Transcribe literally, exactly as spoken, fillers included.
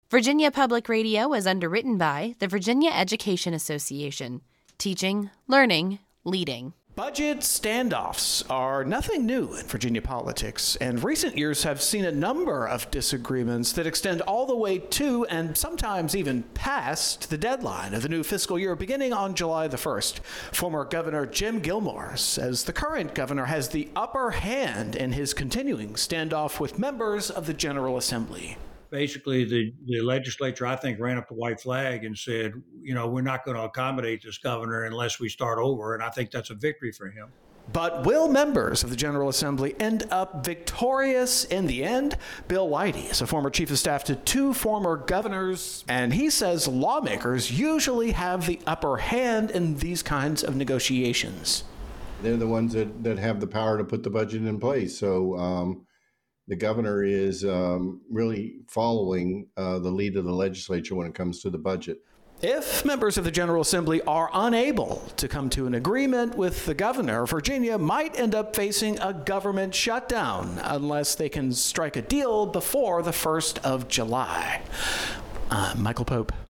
Virginia Public Radio is underwritten by the Virginia Education Association. Teaching, learning, leading. Budget standoffs are nothing new in Virginia politics, and recent years have seen a number of disagreements that extend all the way to and sometimes even past the deadline of the new fiscal year beginning on July the first. Former Governor Jim Gilmore says the current governor has the upper hand in his continuing standoff with members of the General Assembly. Basically, the, the legislature, I think, ran up the white flag and said, you know, we're not going to accommodate this governor unless we start over. And I think that's a victory for him. But will members of the General Assembly end up victorious in the end? Bill Whitey is a former chief of staff to two former governors, and he says lawmakers usually have the upper hand in these kinds of negotiations. They're the ones that, that have the power to put the budget in place. So, um, The governor is um, really following uh, the lead of the legislature when it comes to the budget. If members of the General Assembly are unable to come to an agreement with the governor, Virginia might end up facing a government shutdown unless they can strike a deal before the first of July. Uh, Michael Pope.